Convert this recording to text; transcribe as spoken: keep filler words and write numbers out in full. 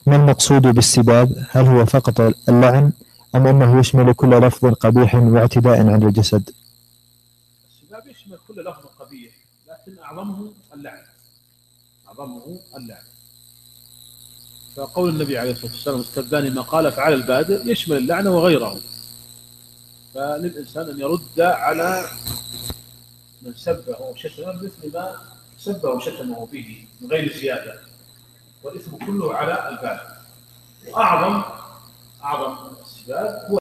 ما المقصود بالسباب؟ هل هو فقط اللعن أم أنه يشمل كل لفظ قبيح واعتداء على الجسد؟ السباب يشمل كل لفظ قبيح، لكن أعظمه اللعن، أعظمه اللعن. فقول النبي عليه الصلاة والسلام استبان ما قال فعلى البادئ يشمل اللعنة وغيره. فللإنسان أن يرد على من سبه وشتمه مثل ما سبه وشتمه به من غير زيادة، والإثم كله على البادئ. وأعظم أعظم السباب هو